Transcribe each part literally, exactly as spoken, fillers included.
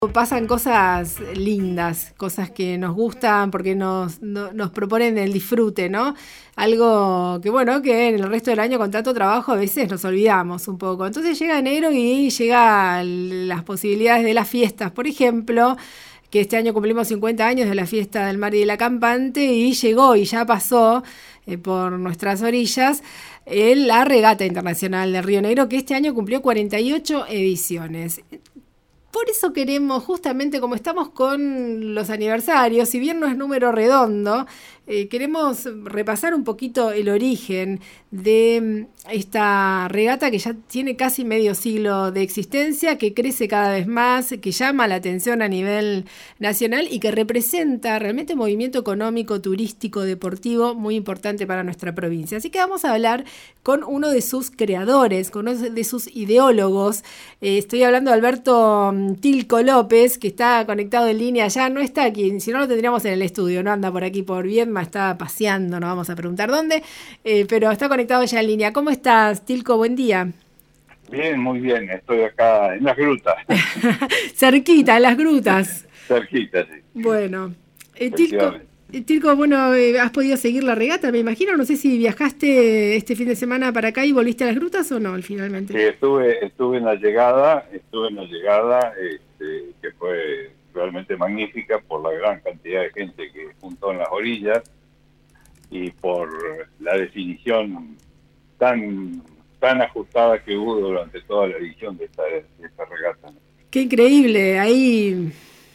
Pasan cosas lindas, cosas que nos gustan porque nos, no, nos proponen el disfrute, ¿no? Algo que, bueno, que en el resto del año con tanto trabajo a veces nos olvidamos un poco. Entonces llega enero y llegan las posibilidades de las fiestas. Por ejemplo, que este año cumplimos cincuenta años de la fiesta del mar y de la campante y llegó y ya pasó eh, por nuestras orillas eh, la Regata Internacional del Río Negro, que este año cumplió cuarenta y ocho ediciones. Por eso queremos, justamente como estamos con los aniversarios, si bien no es número redondo, eh, queremos repasar un poquito el origen de esta regata que ya tiene casi medio siglo de existencia, que crece cada vez más, que llama la atención a nivel nacional y que representa realmente un movimiento económico, turístico, deportivo muy importante para nuestra provincia. Así que vamos a hablar con uno de sus creadores, con uno de sus ideólogos. Eh, estoy hablando de Alberto Tilco López, que está conectado en línea ya, no está aquí, si no lo tendríamos en el estudio, no anda por aquí por Viedma, está paseando, no vamos a preguntar dónde, eh, pero está conectado ya en línea. ¿Cómo estás, Tilco? Buen día. Bien, muy bien, estoy acá en las grutas. Cerquita, en las grutas. Cerquita, sí. Bueno, eh, Tilco, eh, Tilco, bueno, eh, ¿has podido seguir la regata, me imagino? No sé si viajaste este fin de semana para acá y volviste a las grutas o no, finalmente. Sí, estuve, estuve en la llegada, estuve en la llegada, este, que fue realmente magnífica por la gran cantidad de gente que juntó en las orillas y por la definición tan tan ajustada que hubo durante toda la edición de esta, de esta regata. Qué increíble, ahí...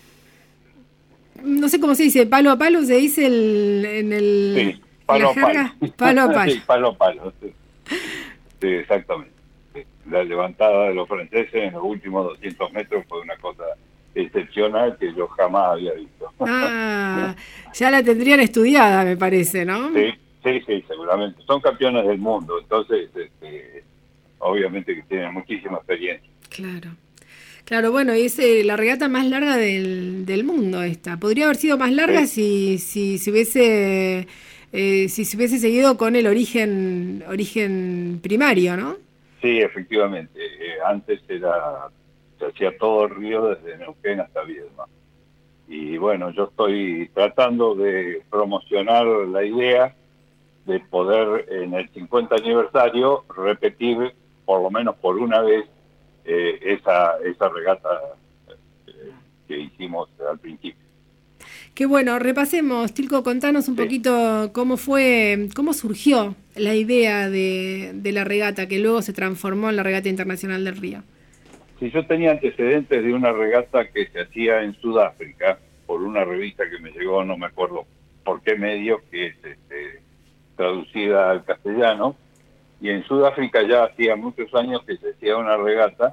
No sé cómo se dice, palo a palo, se dice el, en el... Sí, palo en la a palo. jerga, palo a palo. Sí, palo a palo. Sí, sí, exactamente. Sí. La levantada de los franceses en los últimos doscientos metros fue una cosa excepcional que yo jamás había visto. Ah, ya la tendrían estudiada, me parece, ¿no? Sí, sí, sí, seguramente. Son campeones del mundo, entonces, este, obviamente que tienen muchísima experiencia. Claro. Claro, bueno, es eh, la regata más larga del, del mundo esta. Podría haber sido más larga Sí. si, si, si hubiese eh, si se hubiese seguido con el origen origen primario, ¿no? Sí, efectivamente. Eh, antes era se hacía todo el río desde Neuquén hasta Viedma. Y bueno, yo estoy tratando de promocionar la idea de poder en el cincuenta aniversario repetir por lo menos por una vez eh, esa esa regata eh, que hicimos al principio. Qué bueno, repasemos, Tilco, contanos un Sí. poquito cómo fue, cómo surgió la idea de, de la regata, que luego se transformó en la Regata Internacional del Río. Sí, yo tenía antecedentes de una regata que se hacía en Sudáfrica por una revista que me llegó, no me acuerdo por qué medio, que es este, traducida al castellano, y en Sudáfrica ya hacía muchos años que se hacía una regata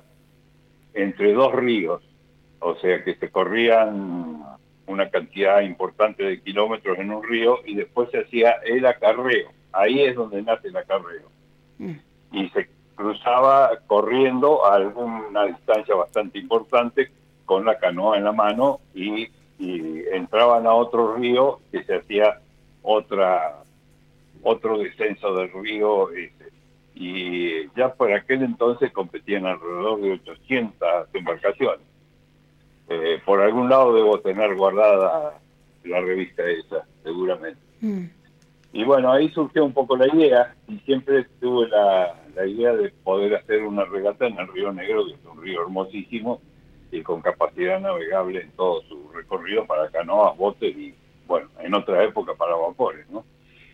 entre dos ríos, o sea que se corrían una cantidad importante de kilómetros en un río y después se hacía el acarreo, ahí es donde nace el acarreo, Mm. y se cruzaba corriendo a alguna distancia bastante importante con la canoa en la mano y, y entraban a otro río que se hacía otra otro descenso del río, este, y ya por aquel entonces competían alrededor de ochocientas embarcaciones. Eh, por algún lado debo tener guardada la revista esa, seguramente. Mm. Y bueno, ahí surgió un poco la idea, y siempre tuve la, la idea de poder hacer una regata en el Río Negro, que es un río hermosísimo, y con capacidad navegable en todo su recorrido para canoas, botes y, bueno, en otra época para vapores, ¿no?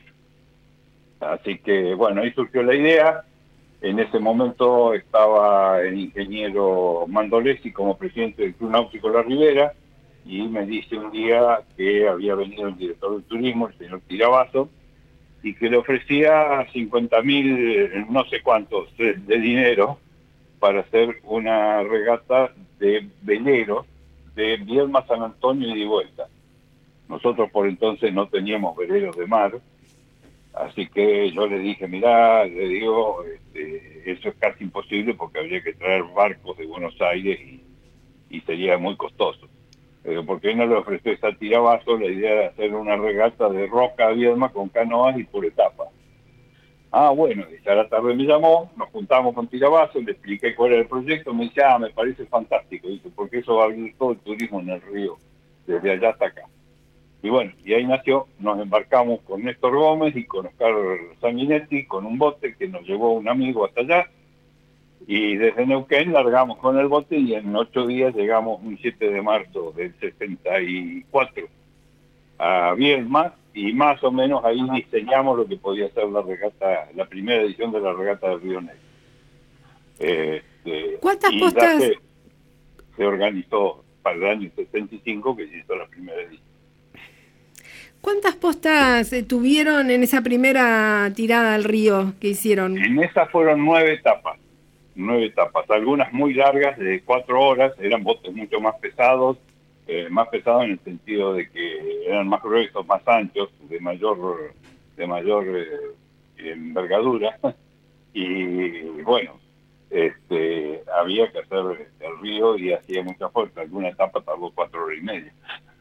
Así que, bueno, ahí surgió la idea. En ese momento estaba el ingeniero Mandolesi como presidente del Club Náutico La Ribera, y me dice un día que había venido el director de turismo, el señor Tirabazo, y que le ofrecía cincuenta mil, no sé cuántos, de, de dinero para hacer una regata de veleros de Viedma, San Antonio y de vuelta. Nosotros por entonces no teníamos veleros de mar, así que yo le dije, mirá, le digo, este, eso es casi imposible porque habría que traer barcos de Buenos Aires y, y sería muy costoso. Pero ¿por qué no le ofreces a Tirabazo la idea de hacer una regata de Roca a Viedma con canoas y por etapas? Ah, bueno, y ya a la tarde me llamó, nos juntamos con Tirabazo, le expliqué cuál era el proyecto, me dice, ah, me parece fantástico, dice, porque eso va a abrir todo el turismo en el río, desde allá hasta acá. Y bueno, y ahí nació, nos embarcamos con Néstor Gómez y con Oscar Sanguinetti, con un bote que nos llevó un amigo hasta allá, y desde Neuquén largamos con el bote y en ocho días llegamos un siete de marzo del sesenta y cuatro a Viedma, y más o menos ahí diseñamos lo que podía ser la regata, la primera edición de la regata del Río Negro. Este, ¿Cuántas y ya postas, se, se organizó para el año sesenta y cinco que se hizo la primera edición. cuántas postas eh, tuvieron en esa primera tirada al río que hicieron? En esa fueron nueve etapas, nueve etapas, algunas muy largas de cuatro horas, eran botes mucho más pesados, eh, más pesados en el sentido de que eran más gruesos, más anchos, de mayor, de mayor eh, envergadura, y bueno, este, había que hacer el río y hacía mucha fuerza, alguna etapa tardó cuatro horas y media.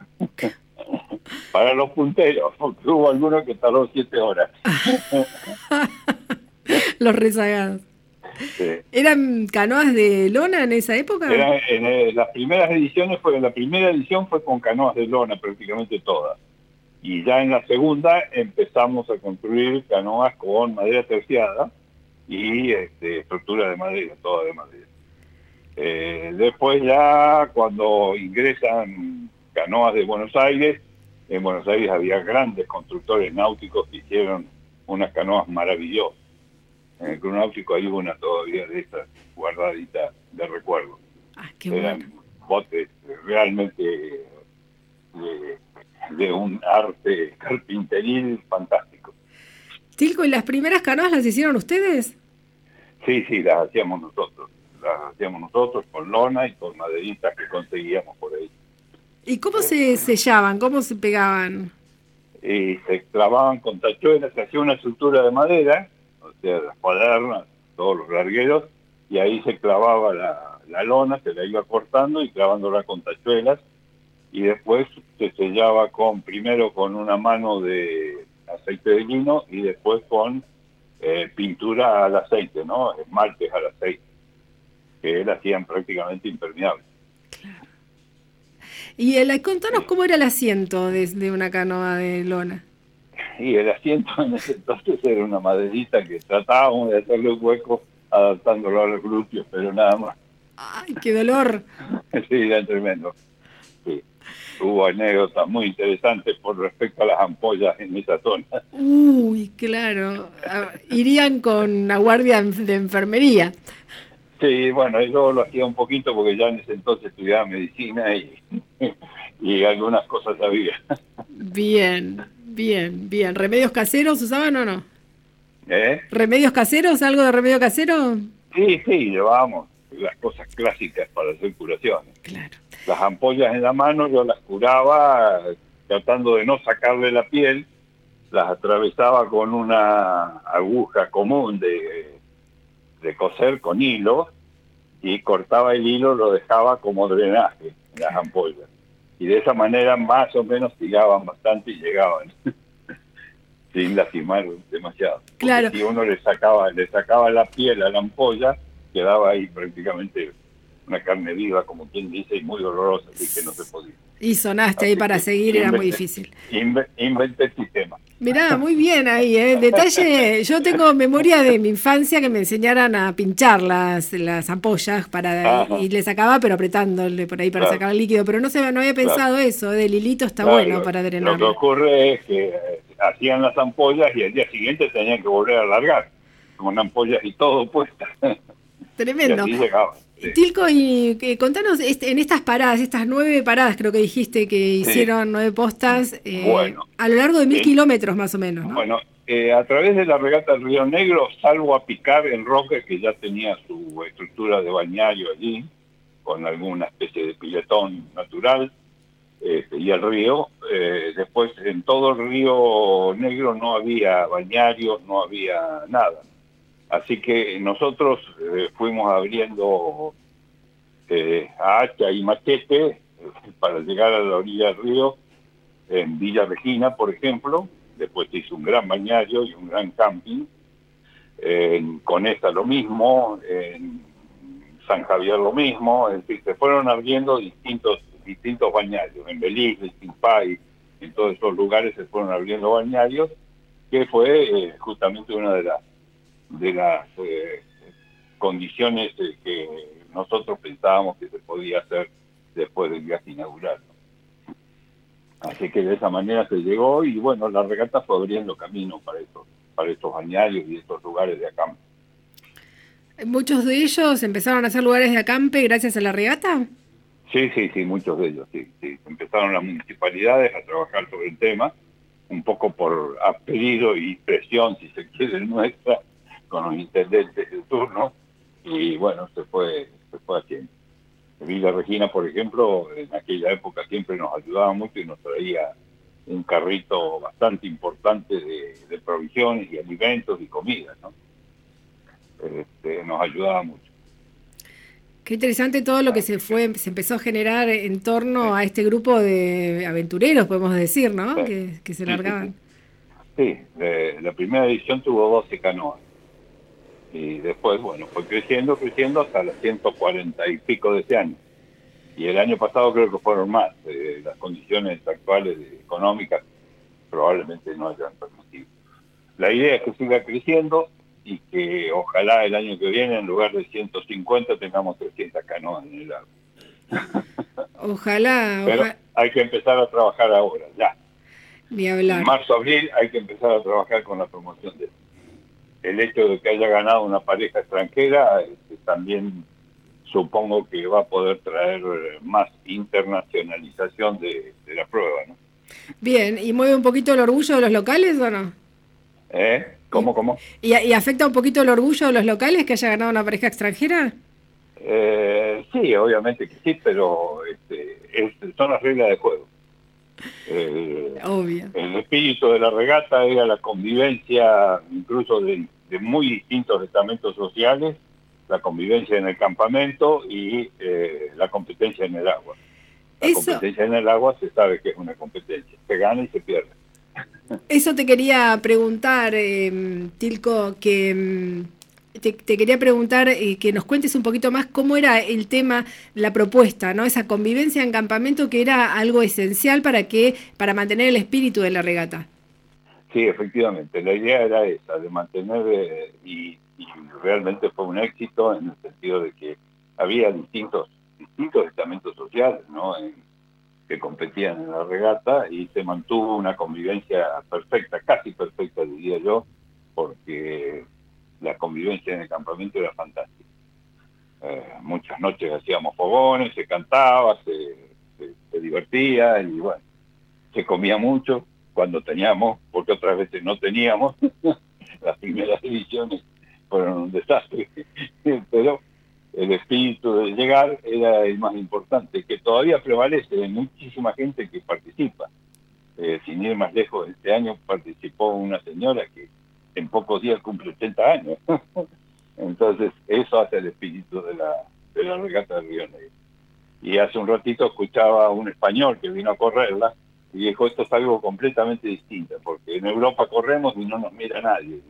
Para los punteros, porque hubo algunos que tardó siete horas. Los rezagados. Sí. ¿Eran canoas de lona en esa época? Era, en eh, las primeras ediciones, fue la primera edición fue con canoas de lona, prácticamente todas. Y ya en la segunda empezamos a construir canoas con madera terciada y este, estructura de madera, toda de madera. Eh, después ya cuando ingresan canoas de Buenos Aires, en Buenos Aires había grandes constructores náuticos que hicieron unas canoas maravillosas. En el Club Náutico hay una todavía de estas guardaditas de recuerdo. Ah, qué Eran bueno. botes realmente de, de un arte carpinteril fantástico. Tilco, ¿y las primeras canoas las hicieron ustedes? Sí, sí, las hacíamos nosotros. Las hacíamos nosotros con lona y con maderitas que conseguíamos por ahí. ¿Y cómo se sellaban? ¿Cómo se pegaban? Y se clavaban con tachuelas, se hacía una estructura de madera, o sea, las cuadernas, todos los largueros, y ahí se clavaba la, la lona, se la iba cortando y clavándola con tachuelas, y después se sellaba con, primero con una mano de aceite de lino y después con eh, pintura al aceite, ¿no? Esmaltes al aceite, que la hacían prácticamente impermeable. Y el, contanos cómo era el asiento de, de una canoa de lona. Y el asiento en ese entonces era una maderita que tratábamos de hacerle un hueco adaptándolo a los glúteos, pero nada más. ¡Ay, qué dolor! Sí, era tremendo. Sí. Hubo anécdotas muy interesantes por respecto a las ampollas en esa zona. Uy, claro. Ah, irían con la guardia de enfermería. Sí, bueno, yo lo hacía un poquito porque ya en ese entonces estudiaba medicina y, y algunas cosas sabía. Bien, bien, bien. ¿Remedios caseros usaban o no? ¿Eh? ¿Remedios caseros? ¿Algo de remedio casero? Sí, sí, llevábamos las cosas clásicas para hacer curaciones. Claro. Las ampollas en la mano yo las curaba tratando de no sacarle la piel, las atravesaba con una aguja común de, de coser con hilo y cortaba el hilo, lo dejaba como drenaje en las ampollas. Y de esa manera más o menos tiraban bastante y llegaban sin lastimar demasiado. Porque Claro. si uno le sacaba, le sacaba la piel a la ampolla, quedaba ahí prácticamente una carne viva, como quien dice, y muy dolorosa, así que no se podía. Y sonaste ahí Así para que seguir, era muy inventé, difícil. inve- inventé el sistema. Mirá, muy bien ahí, ¿eh? Detalle, yo tengo memoria de mi infancia que me enseñaran a pinchar las, las ampollas para, Ajá, y le sacaba, pero apretándole por ahí para claro, sacar el líquido, pero no se, no había claro. pensado eso, ¿eh? Del hilito está Claro, bueno lo, para lo que drenarlo. ocurre es que eh, hacían las ampollas y al día siguiente tenían que volver a largar, con ampollas y todo puestas. Y Tremendo. así llegaban. Sí. Tilco, y eh, contanos, este, en estas paradas, estas nueve paradas creo que dijiste que Sí. hicieron nueve postas, eh, Bueno, a lo largo de mil el- kilómetros más o menos, ¿no? bueno eh, a través de la regata del Río Negro, salvo a picar en Roque, que ya tenía su estructura de bañario allí, con alguna especie de piletón natural, este, y el río, eh, después en todo el Río Negro no había bañarios, no había nada. Así que nosotros eh, fuimos abriendo eh, a hacha y machete eh, para llegar a la orilla del río, en Villa Regina, por ejemplo. Después se hizo un gran bañario y un gran camping. en Conesa lo mismo, en San Javier lo mismo, es decir, se fueron abriendo distintos distintos bañarios, en Belice, en Simpay, en todos esos lugares se fueron abriendo bañarios, que fue eh, justamente una de las de las eh, condiciones eh, que nosotros pensábamos que se podía hacer después del viaje inaugural. Así que de esa manera se llegó y bueno, la regata fue abriendo camino para estos, para estos bañarios y estos lugares de acampe. ¿Muchos de ellos empezaron a hacer lugares de acampe gracias a la regata? Sí, sí, sí, muchos de ellos, sí, sí. Empezaron las municipalidades a trabajar sobre el tema, un poco por a pedido y presión, si se quiere, nuestra, con los intendentes de turno, y bueno, se fue, se fue haciendo. Villa Regina, por ejemplo, en aquella época siempre nos ayudaba mucho y nos traía un carrito bastante importante de, de provisiones y alimentos y comidas, ¿no? Este, nos ayudaba mucho. Qué interesante todo lo que se fue, se empezó a generar en torno a este grupo de aventureros, podemos decir, ¿no? Sí. Que, que se Sí, largaban. Sí, sí. sí eh, la primera edición tuvo doce canoas. Y después, bueno, fue creciendo, creciendo hasta las ciento cuarenta y pico de ese año. Y el año pasado creo que fueron más. Eh, las condiciones actuales económicas probablemente no hayan permitido. La idea es que siga creciendo y que ojalá el año que viene en lugar de ciento cincuenta tengamos trescientas canoas en el agua. Ojalá, Pero ojalá. hay que empezar a trabajar ahora, ya. Ni hablar. En marzo, abril hay que empezar a trabajar con la promoción de esto. El hecho de que haya ganado una pareja extranjera este, también supongo que va a poder traer más internacionalización de, de la prueba, ¿no? Bien, ¿y mueve un poquito el orgullo de los locales o no? ¿Eh? ¿Cómo, ¿Y, cómo? y, y afecta un poquito el orgullo de los locales que haya ganado una pareja extranjera? Eh, sí, obviamente que sí, pero este, es, son las reglas de juego. Eh, Obvio. El espíritu de la regata era la convivencia, incluso de, de muy distintos estamentos sociales, la convivencia en el campamento y eh, la competencia en el agua. La Eso, competencia en el agua se sabe que es una competencia, se gana y se pierde. eso te quería preguntar, eh, Tilco, que mm, te, te quería preguntar eh, que nos cuentes un poquito más cómo era el tema, la propuesta, ¿no? Esa convivencia en campamento que era algo esencial para que, para mantener el espíritu de la regata. Sí, efectivamente, la idea era esa, de mantener, eh, y, y realmente fue un éxito en el sentido de que había distintos, distintos estamentos sociales, ¿no? En, que competían en la regata y se mantuvo una convivencia perfecta, casi perfecta diría yo, porque la convivencia en el campamento era fantástica. Eh, muchas noches hacíamos fogones, se cantaba, se, se, se divertía y bueno, se comía mucho cuando teníamos, porque otras veces no teníamos. Las primeras ediciones fueron un desastre, pero el espíritu de llegar era el más importante, que todavía prevalece en muchísima gente que participa. Eh, sin ir más lejos, este año participó una señora que en pocos días cumple ochenta años. Entonces, eso hace el espíritu de la, de la regata del Río Negro. Y hace un ratito escuchaba a un español que vino a correrla y dijo, esto es algo completamente distinto, porque en Europa corremos y no nos mira nadie.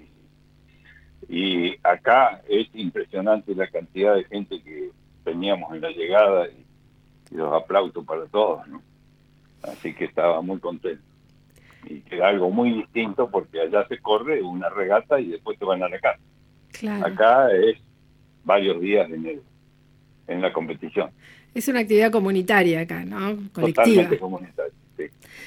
Y acá es impresionante la cantidad de gente que teníamos en la llegada y, y los aplausos para todos, ¿no? Así que estaba muy contento. Y que era algo muy distinto porque allá se corre una regata y después te van a la casa. Claro. Acá es varios días en, el, en la competición. Es una actividad comunitaria acá, ¿no? Colectiva. Totalmente comunitaria, sí.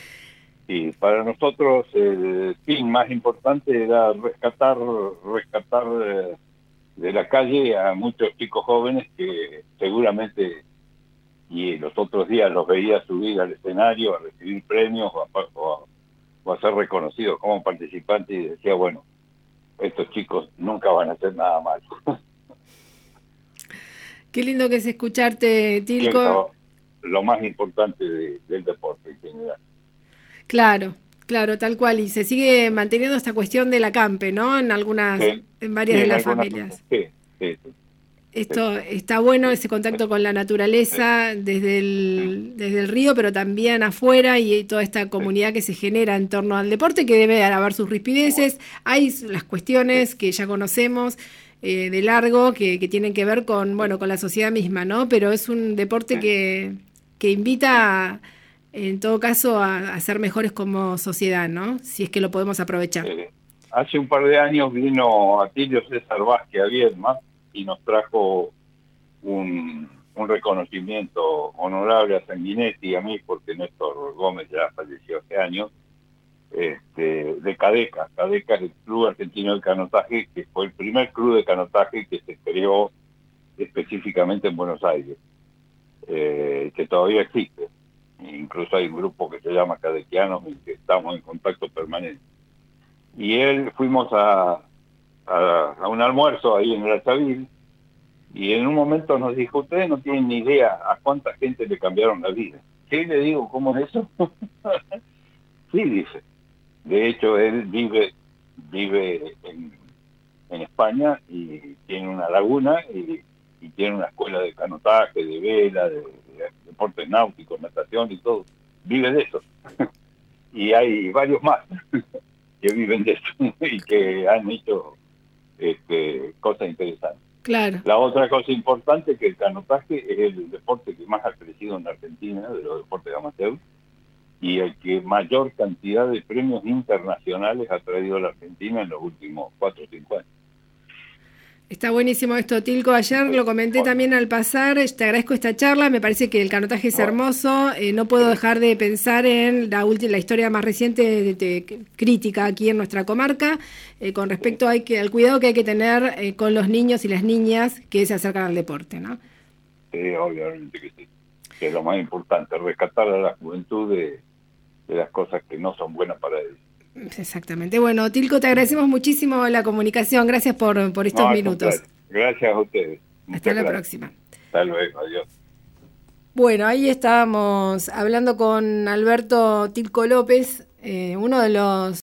Y para nosotros el fin más importante era rescatar, rescatar eh, de la calle a muchos chicos jóvenes que seguramente, y los otros días los veía subir al escenario a recibir premios o a, o a, o a ser reconocidos como participantes y decía, bueno, estos chicos nunca van a hacer nada mal. Qué lindo que es escucharte, Tilco. Lo, lo más importante de, del deporte en general. Claro, claro, tal cual. Y se sigue manteniendo esta cuestión del acampe, ¿no? En algunas, Sí, en varias sí, de en las algunas, familias. Sí, sí, sí. Esto está bueno, ese contacto con la naturaleza desde el, desde el río, pero también afuera, y toda esta comunidad que se genera en torno al deporte, que debe haber sus rispideces. Hay las cuestiones que ya conocemos eh, de largo, que, que tienen que ver con, bueno, con la sociedad misma, ¿no? Pero es un deporte que, que invita, en todo caso, a, a ser mejores como sociedad, ¿no? Si es que lo podemos aprovechar. Eh, hace un par de años vino Atilio César Vázquez a Viedma y nos trajo un, un reconocimiento honorable a Sanguinetti y a mí, porque Néstor Gómez ya falleció hace años, este, de CADECA. CADECA es el Club Argentino de Canotaje, que fue el primer club de canotaje que se creó específicamente en Buenos Aires, eh, que todavía existe. Incluso hay un grupo que se llama Cadequianos y que estamos en contacto permanente. Y él fuimos a, a, a un almuerzo ahí en el Chavil, y en un momento nos dijo, ustedes no tienen ni idea a cuánta gente le cambiaron la vida. ¿Qué le digo? ¿Cómo es eso? Sí, dice. De hecho, él vive vive en, en España y tiene una laguna y, y tiene una escuela de canotaje, de vela, de, de deportes náuticos, natación y todo. Vive de eso. Y hay varios más que viven de eso y que han hecho este, cosas interesantes. Claro. La otra cosa importante es que el canotaje es el deporte que más ha crecido en Argentina, de los deportes amateur, y el que mayor cantidad de premios internacionales ha traído a la Argentina en los últimos cuatro o cinco años. Está buenísimo esto, Tilco. Ayer lo comenté bueno. también al pasar. Te agradezco esta charla. Me parece que el canotaje es bueno. hermoso. Eh, no puedo dejar de pensar en la última, la historia más reciente de, de, de crítica aquí en nuestra comarca, eh, con respecto hay que, al cuidado que hay que tener eh, con los niños y las niñas que se acercan al deporte, ¿no? Sí, obviamente que sí. Que es lo más importante, rescatar a la juventud de, de las cosas que no son buenas para ellos. Exactamente. Bueno, Tilco, te agradecemos muchísimo la comunicación. Gracias por, por estos no, minutos. Contrario. Gracias a ustedes. Muchas Hasta la gracias. próxima. Hasta luego. Adiós. Bueno, ahí estábamos hablando con Alberto Tilco López, eh, uno de los